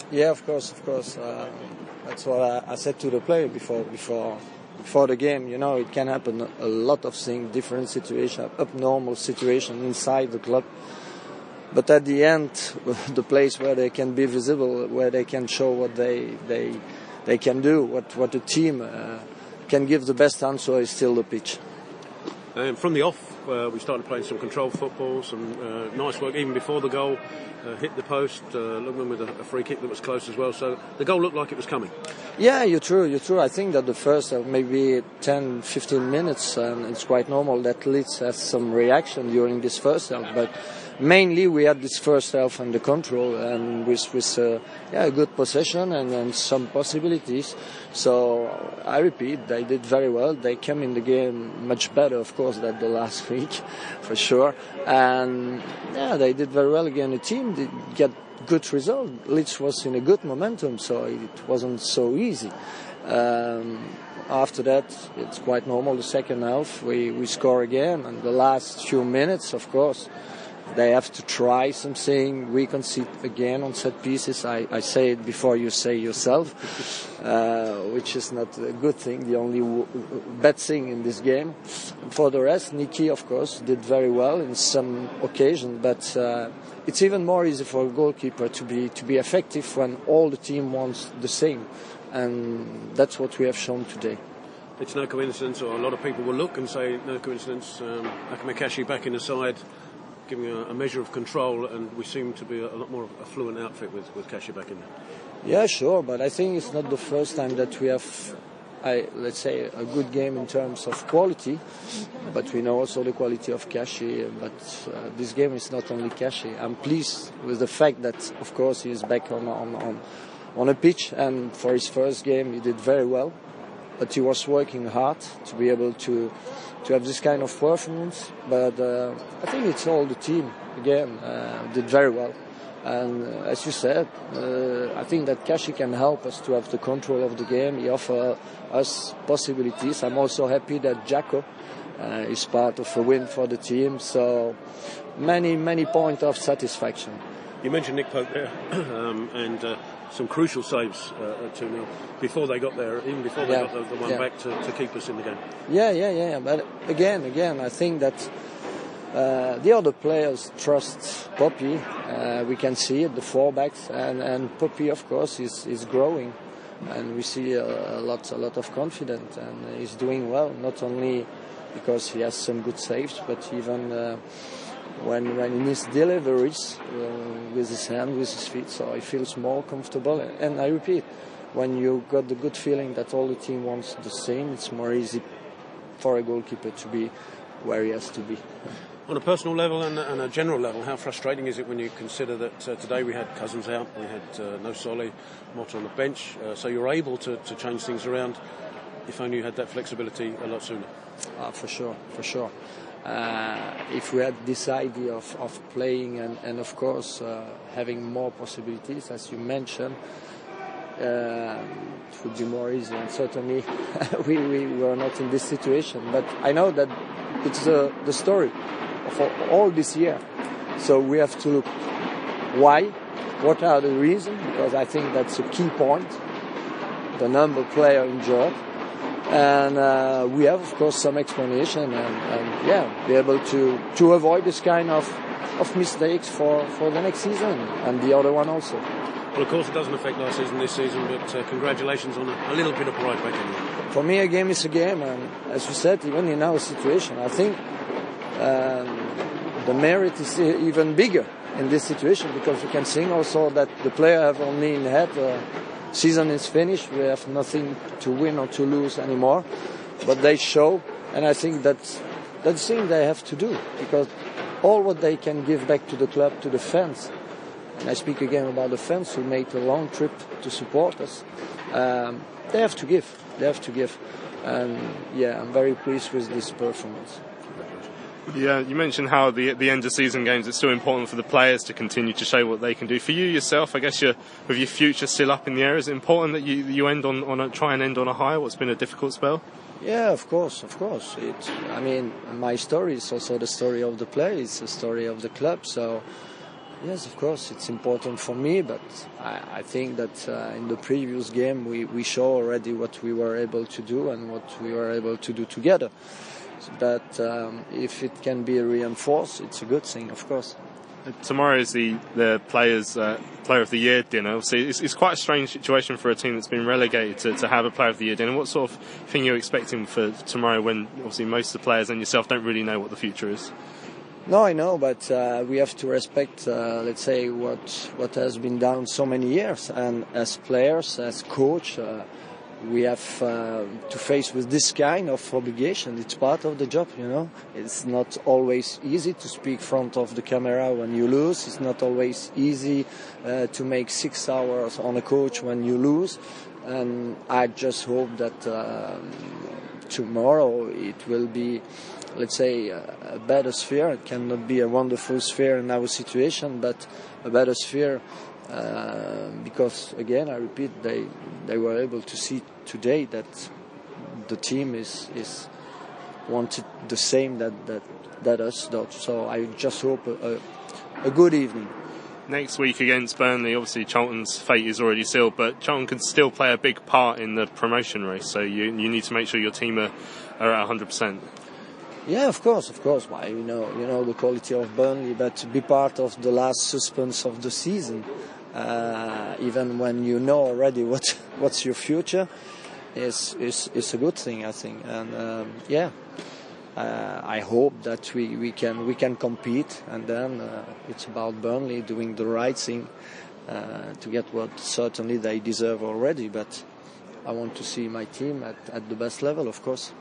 Yeah, of course. That's what I said to the player before the game. You know, it can happen a lot of things, different situation, abnormal situation inside the club. But at the end, the place where they can be visible, where they can show what they can do, what the team can give the best answer is still the pitch. From the off, we started playing some controlled football, some nice work even before the goal. Hit the post, Lugman with a free kick that was close as well. So the goal looked like it was coming. Yeah, you're true. I think that the first maybe 10, 15 minutes, it's quite normal that Leeds has some reaction during this first half. But mainly we had this first half under control and with a good possession and some possibilities. So I repeat, they did very well. They came in the game much better, of course, than the last week, for sure. And yeah, they did very well again. The team did get good result. Leeds was in a good momentum, so it wasn't so easy. After that, it's quite normal. The second half, we score again, and the last few minutes, of course, they have to try something. We concede again on set pieces. I say it before you say yourself, which is not a good thing, the only bad thing in this game. For the rest, Nicky, of course, did very well in some occasions, but it's even more easy for a goalkeeper to be effective when all the team wants the same, and that's what we have shown today. It's no coincidence, or a lot of people will look and say no coincidence. Akame Kashi back in the side, giving a measure of control, and we seem to be a lot more of a fluent outfit with Kashi back in there. Yeah, sure, but I think it's not the first time that we have, let's say, a good game in terms of quality, but we know also the quality of Kashi. But this game is not only Kashi. I'm pleased with the fact that, of course, he is back on a pitch, and for his first game he did very well, but he was working hard to be able to have this kind of performance. But I think it's all the team again did very well. And as you said, I think that Kashi can help us to have the control of the game. He offers us possibilities. I'm also happy that Jacko is part of a win for the team. So many points of satisfaction. You mentioned Nick Pope there, and some crucial saves at 2-0 before they got there, even before they got the one back to keep us in the game. Yeah. But again, I think that the other players trust Poppy. We can see it, the fullbacks, and Poppy, of course, is growing, and we see a lot of confidence, and he's doing well. Not only because he has some good saves, but even when he needs deliveries with his hand, with his feet, so he feels more comfortable. And I repeat, when you got the good feeling that all the team wants the same, it's more easy for a goalkeeper to be where he has to be. On a personal level and a general level, how frustrating is it when you consider that today we had Cousins out, we had no Solly, Motta on the bench, so you're able to change things around? If only you had that flexibility a lot sooner. For sure. If we had this idea of playing and of course having more possibilities, as you mentioned, it would be more easy. And certainly we were not in this situation. But I know that it's the story of all this year. So we have to look why, what are the reasons, because I think that's a key point. The number player injured. And we have, of course, some explanation and be able to avoid this kind of mistakes for the next season and the other one also. Well, of course, it doesn't affect last season, this season, but congratulations on a little bit of pride back in there. For me, a game is a game, and as you said, even in our situation, I think the merit is even bigger in this situation, because you can think also that the player have only in head season is finished, we have nothing to win or to lose anymore, but they show, and I think that's the thing they have to do, because all what they can give back to the club, to the fans, and I speak again about the fans who made a long trip to support us, they have to give, and I'm very pleased with this performance. Yeah, you mentioned how the end of season games, it's still important for the players to continue to show what they can do. For you yourself, I guess with your future still up in the air, is it important that you end try and end on a high? What's been a difficult spell? Yeah, of course. My story is also the story of the players, the story of the club. So Yes, of course, it's important for me, but I think that in the previous game we show already what we were able to do and what we were able to do together. But if it can be reinforced, it's a good thing, of course. Tomorrow is the Players Player of the Year dinner. Obviously, it's quite a strange situation for a team that's been relegated to have a Player of the Year dinner. What sort of thing are you expecting for tomorrow when obviously most of the players and yourself don't really know what the future is? No, I know, but we have to respect, let's say, what has been done so many years. And as players, as coach, we have to face with this kind of obligation. It's part of the job, you know. It's not always easy to speak in front of the camera when you lose. It's not always easy to make 6 hours on a coach when you lose. And I just hope that tomorrow it will be, let's say, a better sphere. It cannot be a wonderful sphere in our situation, but a better sphere because, again, I repeat, they were able to see today that the team is wanted the same that us do. So I just hope a good evening. Next week against Burnley, obviously Charlton's fate is already sealed, but Charlton can still play a big part in the promotion race, so you need to make sure your team are at 100%. Yeah, of course. Well, you know the quality of Burnley, but to be part of the last suspense of the season, even when you know already what's your future, is a good thing, I think. And I hope that we can compete, and then it's about Burnley doing the right thing to get what certainly they deserve already. But I want to see my team at the best level, of course.